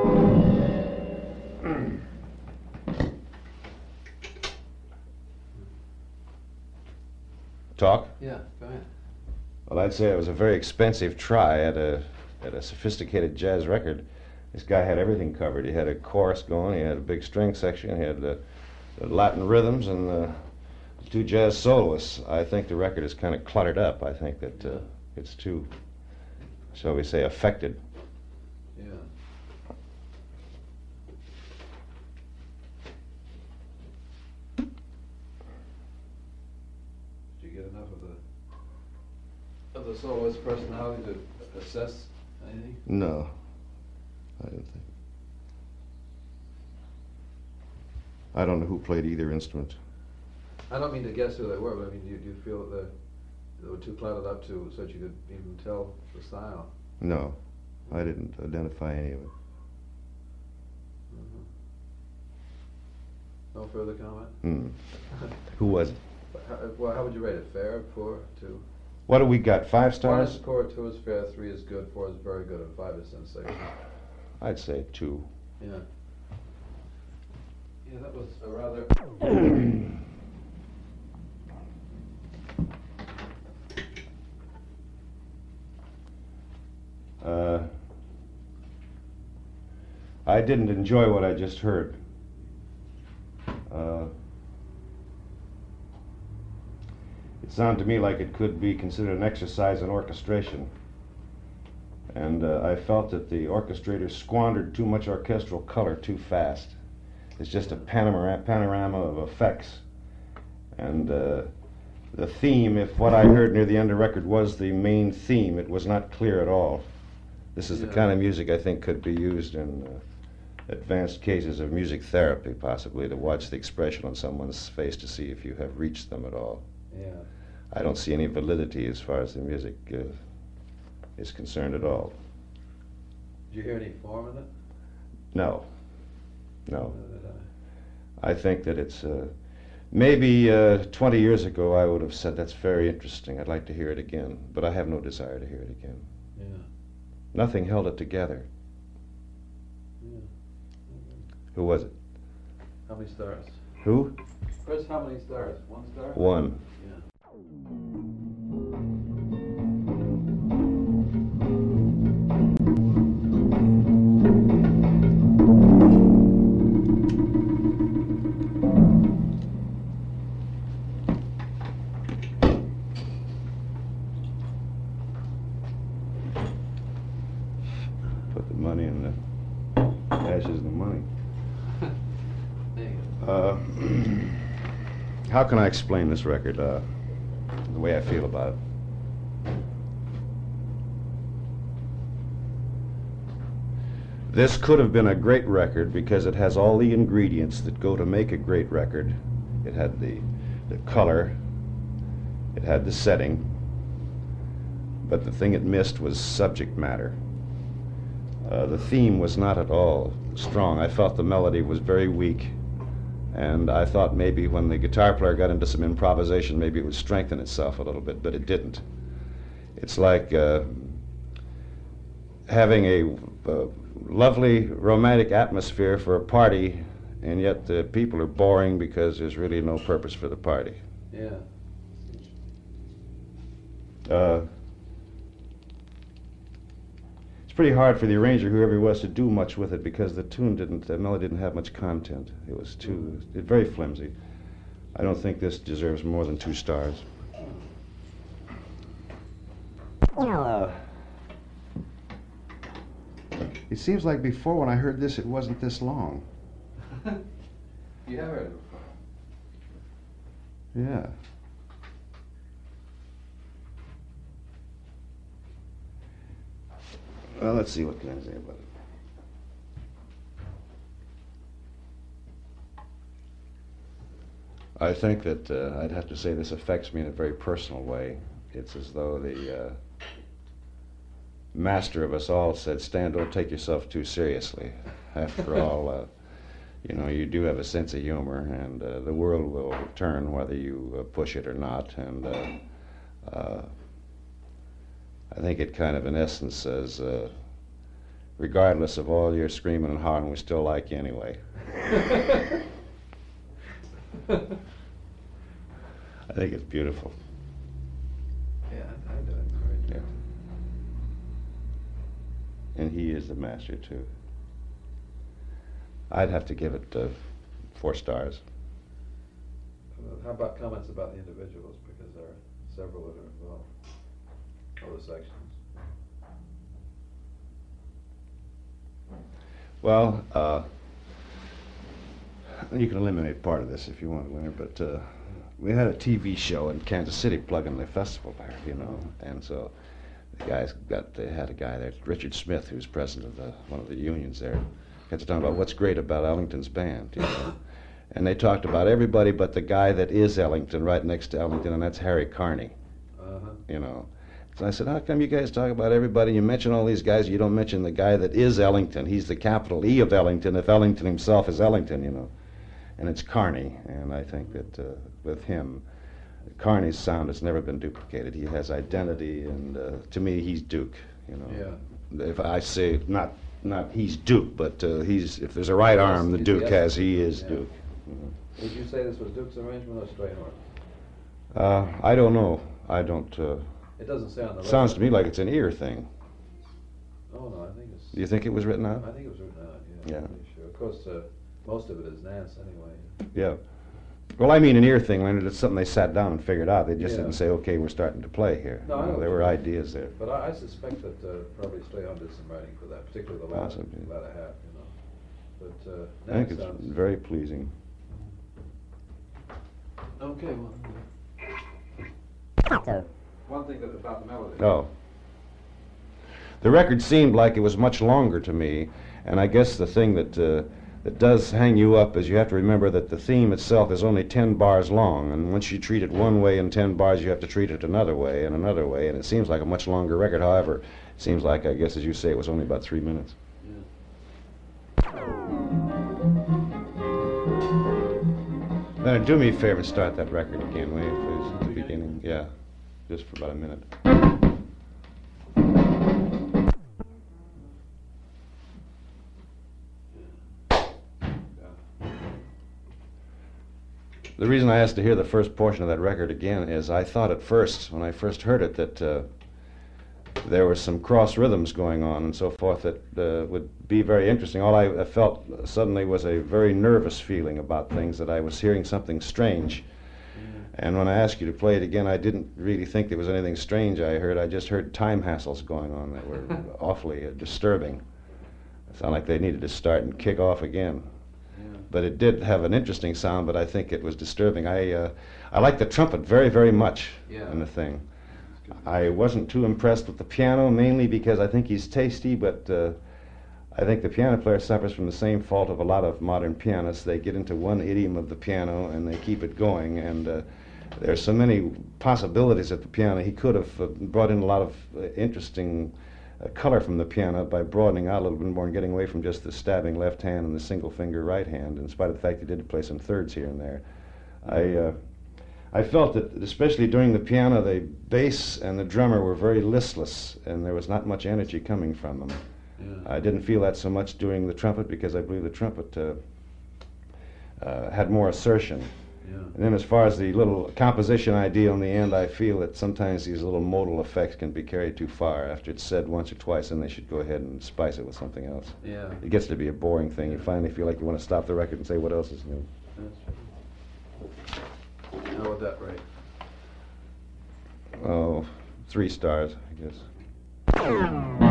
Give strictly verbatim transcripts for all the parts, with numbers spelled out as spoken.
Talk? Yeah, go ahead. Well, I'd say it was a very expensive try at a at a sophisticated jazz record. This guy had everything covered. He had a chorus going, he had a big string section, he had the, the Latin rhythms, and the, the two jazz soloists. I think the record is kind of cluttered up. I think that uh, it's too, shall we say, affected. Yeah. Did you get enough of the of the soloist personality to assess anything? No, I don't think. I don't know who played either instrument. I don't mean to guess who they were, but I mean, do you, do you feel that they were too cluttered up to so that you could even tell the style? No, I didn't identify any of it. Mm-hmm. No further comment? Hmm. Who was it? How, well, how would you rate it? Fair, poor, two? What do we got? Five One stars? is poor, two is fair, three is good, four is very good, and five is sensational. I'd say two. Yeah. Yeah, that was a rather... uh, I didn't enjoy what I just heard. Uh, it sounded to me like it could be considered an exercise in orchestration. And uh, I felt that the orchestrator squandered too much orchestral color too fast. It's just a panorama, panorama of effects. And uh, the theme, if what I heard near the end of the record was the main theme, it was not clear at all. This is Yeah. the kind of music I think could be used in uh, advanced cases of music therapy, possibly, to watch the expression on someone's face to see if you have reached them at all. Yeah. I don't see any validity as far as the music uh, is concerned at all. Did you hear any form in it? No. No. Uh, that, uh, I think that it's, uh, maybe uh, twenty years ago I would have said, that's very interesting, I'd like to hear it again, but I have no desire to hear it again. yeah. Nothing held it together. Yeah. Who was it? How many stars? Who? Chris, how many stars? One star? One. Yeah. Put the money in the ashes in the money. There you go. Uh, how can I explain this record, uh, the way I feel about it? This could have been a great record because it has all the ingredients that go to make a great record. It had the, the color, it had the setting, but the thing it missed was subject matter. Uh, the theme was not at all strong. I felt the melody was very weak, and I thought maybe when the guitar player got into some improvisation, maybe it would strengthen itself a little bit, but it didn't. It's like uh, having a, a lovely romantic atmosphere for a party, and yet the people are boring because there's really no purpose for the party. Yeah. Uh, It's pretty hard for the arranger, whoever he was, to do much with it because the tune didn't, the melody didn't have much content. It was too, it, very flimsy. I don't think this deserves more than two stars. Uh, it seems like before when I heard this, it wasn't this long. You have heard it before. Yeah. Well, let's see what can I say about it. I think that uh, I'd have to say this affects me in a very personal way. It's as though the uh, master of us all said, Stan, don't take yourself too seriously. After all, uh, you know, you do have a sense of humor, and uh, the world will turn whether you uh, push it or not. And uh, uh, I think it kind of, in essence, says, uh, regardless of all your screaming and hollering, we still like you anyway. I think it's beautiful. Yeah, I, I do. It's very Yeah. good. And he is the master, too. I'd have to give it uh, four stars. Uh, How about comments about the individuals, because there are several that are involved, other sections. Well, uh, you can eliminate part of this if you want, Leonard, but uh, we had a T V show in Kansas City plugging the festival there, you know, and so the guys got, they had a guy there, Richard Smith, who's president of the, one of the unions there, got to talk about what's great about Ellington's band, you know. And they talked about everybody but the guy that is Ellington, right next to Ellington, and that's Harry Carney, Uh-huh. you know. So I said, how come you guys talk about everybody, you mention all these guys, you don't mention the guy that is Ellington? He's the capital E of Ellington, if Ellington himself is Ellington, you know. And it's Carney, and I think that uh, with him, Carney's sound has never been duplicated. He has identity, and uh, to me, he's Duke, you know. Yeah. If I say not not he's Duke, but uh, he's, if there's a right Yes, arm the he's Duke the has, essence. he is Yeah. Duke. Mhm. Did you say this was Duke's arrangement or Strayhorn? Uh, I don't know. I don't. Uh, It doesn't say on the sounds to record. me like it's an ear thing. Oh, no, I think it's... Do you think it was written out? I think it was written out, yeah. Yeah. I'm pretty sure. Of course, uh, most of it is Nance anyway. Yeah. Well, I mean an ear thing, Leonard. It's something they sat down and figured out. They just Yeah. didn't say, okay, we're starting to play here. No, I You know, know there what were you mean. ideas there. But I, I suspect that uh, probably Strayhorn did some writing for that, particularly the latter, Possibly. latter half, you know. But uh, I think Nance it's sounds... very pleasing. Okay, well... So, One thing that about the melody. Oh. The record seemed like it was much longer to me, and I guess the thing that uh, that does hang you up is you have to remember that the theme itself is only ten bars long, and once you treat it one way in ten bars, you have to treat it another way and another way, and it seems like a much longer record. However, it seems like, I guess, as you say, it was only about three minutes. Leonard, do me a favor and start that record again, will you, please, at the beginning? Yeah, just for about a minute. The reason I asked to hear the first portion of that record again is I thought at first, when I first heard it, that uh, there were some cross rhythms going on and so forth that uh, would be very interesting. All I felt suddenly was a very nervous feeling about things, that I was hearing something strange. And when I asked you to play it again, I didn't really think there was anything strange I heard. I just heard time hassles going on that were awfully uh, disturbing. It sounded like they needed to start and kick off again. But it did have an interesting sound, but I think it was disturbing. I uh, I like the trumpet very, very much Yeah. in the thing. I wasn't too impressed with the piano, mainly because I think he's tasty, but uh, I think the piano player suffers from the same fault of a lot of modern pianists. They get into one idiom of the piano and they keep it going, and uh, there's so many possibilities at the piano. He could have uh, brought in a lot of uh, interesting uh, color from the piano by broadening out a little bit more and getting away from just the stabbing left hand and the single finger right hand, in spite of the fact he did play some thirds here and there. I uh, I felt that, especially during the piano, the bass and the drummer were very listless, and there was not much energy coming from them. Yeah. I didn't feel that so much doing the trumpet, because I believe the trumpet uh, uh, had more assertion. Yeah. And then as far as the little composition idea in the end, I feel that sometimes these little modal effects can be carried too far. After it's said once or twice, and they should go ahead and spice it with something else. Yeah. It gets to be a boring thing. You finally feel like you want to stop the record and say, what else is new? That's true. How would that rate? Oh, three stars, I guess.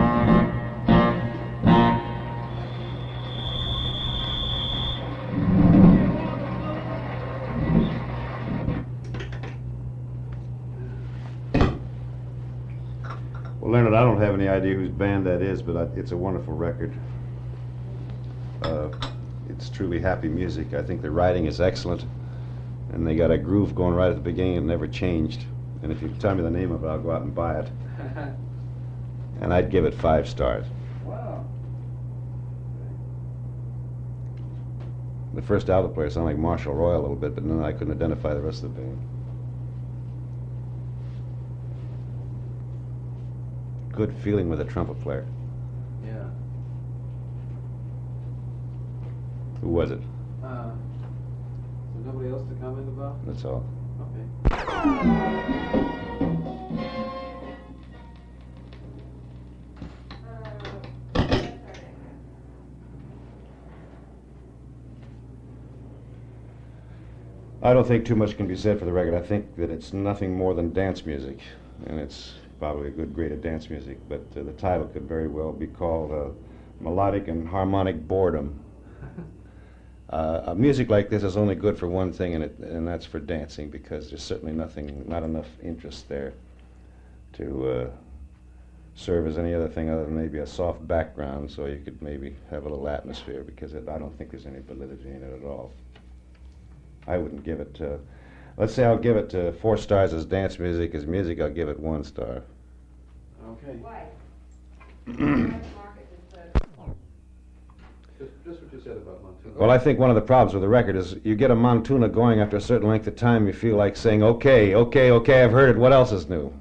Well, Leonard, I don't have any idea whose band that is, but I, it's a wonderful record. Uh, it's truly happy music. I think the writing is excellent, and they got a groove going right at the beginning and never changed. And if you tell me the name of it, I'll go out and buy it. And I'd give it five stars. Wow. The first album player sounded like Marshall Roy a little bit, but then I couldn't identify the rest of the band. Good feeling with a trumpet player. Yeah. Who was it? Uh, so nobody else to comment about? That's all. Okay. I don't think too much can be said for the record. I think that it's nothing more than dance music, and it's probably a good grade of dance music, but uh, the title could very well be called uh, Melodic and Harmonic Boredom. Uh, a music like this is only good for one thing, and, it, and that's for dancing, because there's certainly nothing, not enough interest there to uh, serve as any other thing other than maybe a soft background, so you could maybe have a little atmosphere, because it, I don't think there's any validity in it at all. I wouldn't give it, uh, let's say I'll give it uh, four stars as dance music. As music, I'll give it one star. Okay. Why? Just, just what you said about Montuna. Well, I think one of the problems with the record is you get a Montuna going after a certain length of time, you feel like saying, okay, okay, okay, I've heard it, what else is new?